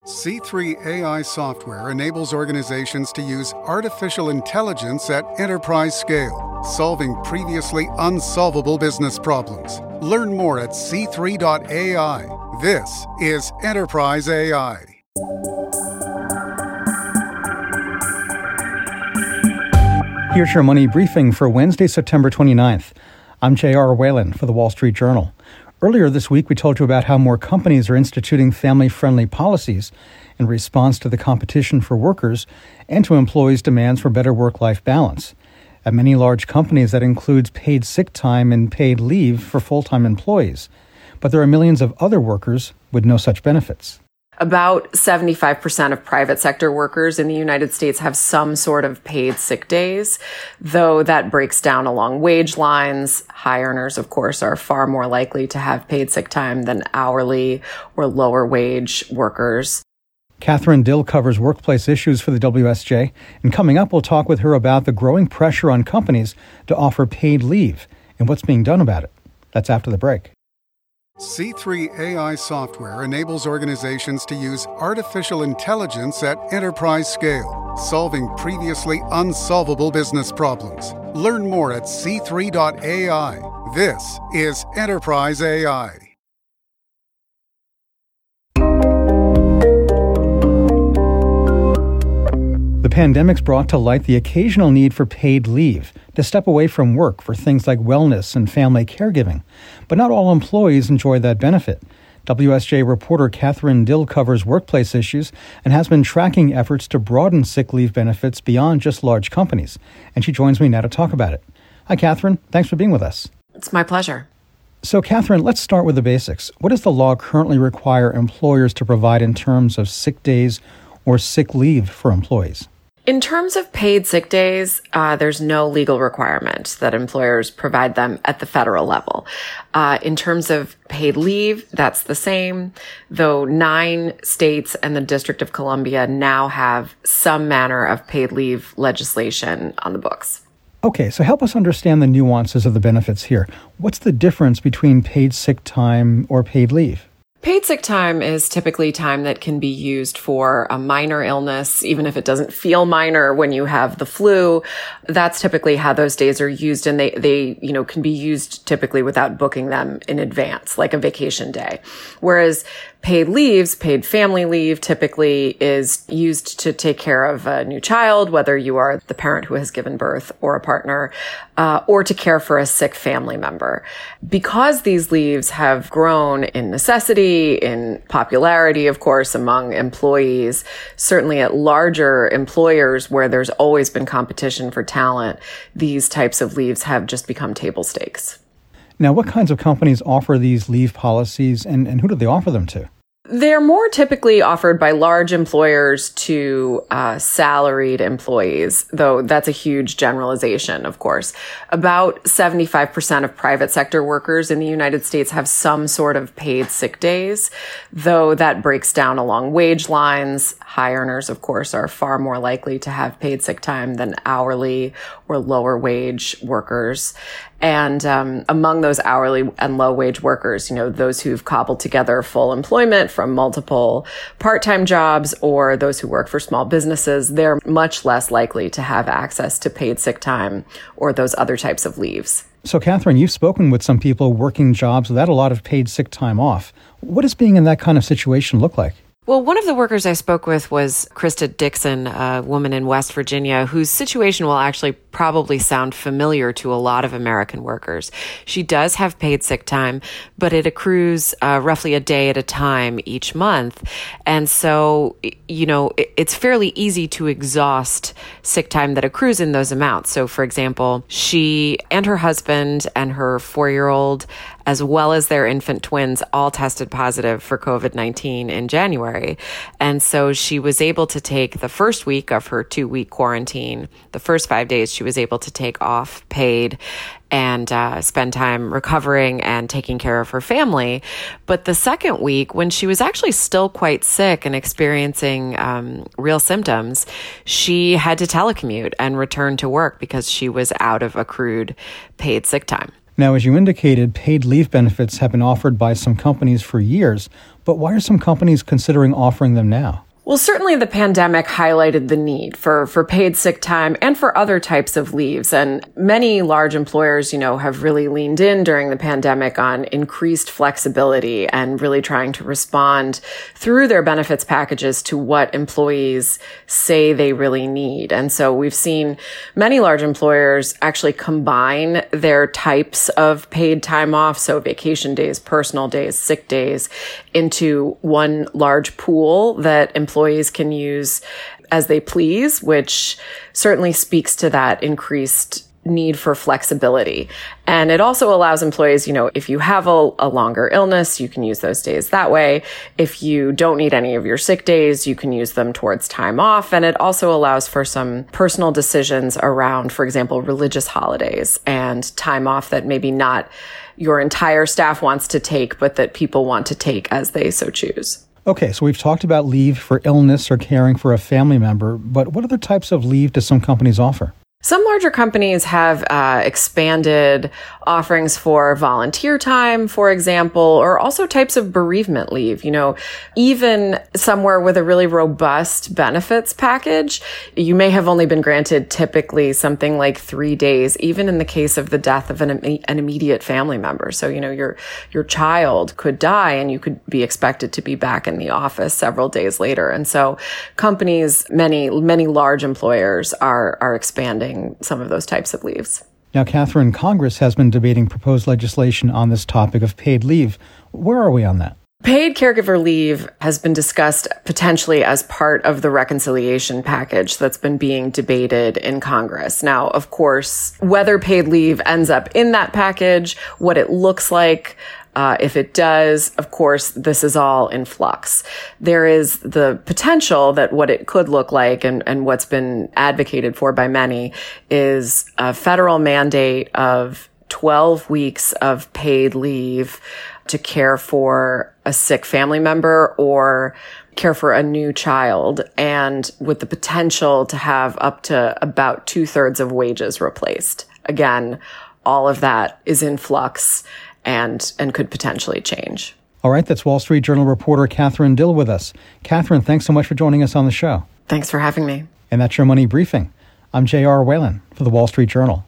C3 AI software enables organizations to use artificial intelligence at enterprise scale, solving previously unsolvable business problems. Learn more at c3.ai. This is Enterprise AI. Here's your money briefing for Wednesday, September 29th. I'm J.R. Whalen for the Wall Street Journal. Earlier this week, we told you about how more companies are instituting family-friendly policies in response to the competition for workers and to employees' demands for better work-life balance. At many large companies, that includes paid sick time and paid leave for full-time employees. But there are millions of other workers with no such benefits. About 75% of private sector workers in the United States have some sort of paid sick days, though that breaks down along wage lines. High earners, of course, are far more likely to have paid sick time than hourly or lower wage workers. Catherine Dill covers workplace issues for the WSJ, and coming up, we'll talk with her about the growing pressure on companies to offer paid leave and what's being done about it. That's after the break. C3 AI software enables organizations to use artificial intelligence at enterprise scale, solving previously unsolvable business problems. Learn more at c3.ai. This is Enterprise AI. The pandemic's brought to light the occasional need for paid leave to step away from work for things like wellness and family caregiving. But not all employees enjoy that benefit. WSJ reporter Catherine Dill covers workplace issues and has been tracking efforts to broaden sick leave benefits beyond just large companies. And she joins me now to talk about it. Hi, Catherine. Thanks for being with us. It's my pleasure. So, Catherine, let's start with the basics. What does the law currently require employers to provide in terms of sick days or sick leave for employees? In terms of paid sick days, there's no legal requirement that employers provide them at the federal level. In terms of paid leave, that's the same, though 9 states and the District of Columbia now have some manner of paid leave legislation on the books. Okay, so help us understand the nuances of the benefits here. What's the difference between paid sick time or paid leave? Paid sick time is typically time that can be used for a minor illness, even if it doesn't feel minor when you have the flu. That's typically how those days are used, and they can be used typically without booking them in advance, like a vacation day. Whereas paid leaves, paid family leave, typically is used to take care of a new child, whether you are the parent who has given birth or a partner, or to care for a sick family member. Because these leaves have grown in necessity, in popularity, of course, among employees, certainly at larger employers where there's always been competition for talent, these types of leaves have just become table stakes. Now, what kinds of companies offer these leave policies, and who do they offer them to? They're more typically offered by large employers to salaried employees, though that's a huge generalization, of course. About 75% of private sector workers in the United States have some sort of paid sick days, though that breaks down along wage lines. High earners, of course, are far more likely to have paid sick time than hourly or lower wage workers. And among those hourly and low wage workers, those who've cobbled together full employment from multiple part-time jobs or those who work for small businesses, they're much less likely to have access to paid sick time or those other types of leaves. So, Catherine, you've spoken with some people working jobs without a lot of paid sick time off. What does being in that kind of situation look like? Well, one of the workers I spoke with was Krista Dixon, a woman in West Virginia, whose situation will actually probably sound familiar to a lot of American workers. She does have paid sick time, but it accrues roughly a day at a time each month. And so, it's fairly easy to exhaust sick time that accrues in those amounts. So, for example, she and her husband and her 4-year-old, as well as their infant twins, all tested positive for COVID-19 in January. And so she was able to take the first week of her 2-week quarantine. The first 5 days she was able to take off paid and spend time recovering and taking care of her family. But the second week, when she was actually still quite sick and experiencing real symptoms, she had to telecommute and return to work because she was out of accrued paid sick time. Now, as you indicated, paid leave benefits have been offered by some companies for years, But why are some companies considering offering them now? Well, certainly the pandemic highlighted the need for paid sick time and for other types of leaves. And many large employers, have really leaned in during the pandemic on increased flexibility and really trying to respond through their benefits packages to what employees say they really need. And so we've seen many large employers actually combine their types of paid time off, so vacation days, personal days, sick days, into one large pool that employees can use as they please, which certainly speaks to that increased need for flexibility. And it also allows employees, if you have a longer illness, you can use those days that way. If you don't need any of your sick days, you can use them towards time off. And it also allows for some personal decisions around, for example, religious holidays and time off that maybe not your entire staff wants to take, but that people want to take as they so choose. Okay, so we've talked about leave for illness or caring for a family member, but what other types of leave do some companies offer? Some larger companies have expanded offerings for volunteer time, for example, or also types of bereavement leave. Even somewhere with a really robust benefits package, you may have only been granted typically something like 3 days, even in the case of the death of an immediate family member. So, your child could die and you could be expected to be back in the office several days later. And so companies, many large employers are expanding some of those types of leaves. Now, Catherine, Congress has been debating proposed legislation on this topic of paid leave. Where are we on that? Paid caregiver leave has been discussed potentially as part of the reconciliation package that's been being debated in Congress. Now, of course, whether paid leave ends up in that package, what it looks like, if it does, of course, this is all in flux. There is the potential that what it could look like and what's been advocated for by many is a federal mandate of 12 weeks of paid leave to care for a sick family member or care for a new child, and with the potential to have up to about 2/3 of wages replaced. Again, all of that is in flux and could potentially change. All right, that's Wall Street Journal reporter Catherine Dill with us. Catherine, thanks so much for joining us on the show. Thanks for having me. And that's your Money Briefing. I'm J.R. Whalen for the Wall Street Journal.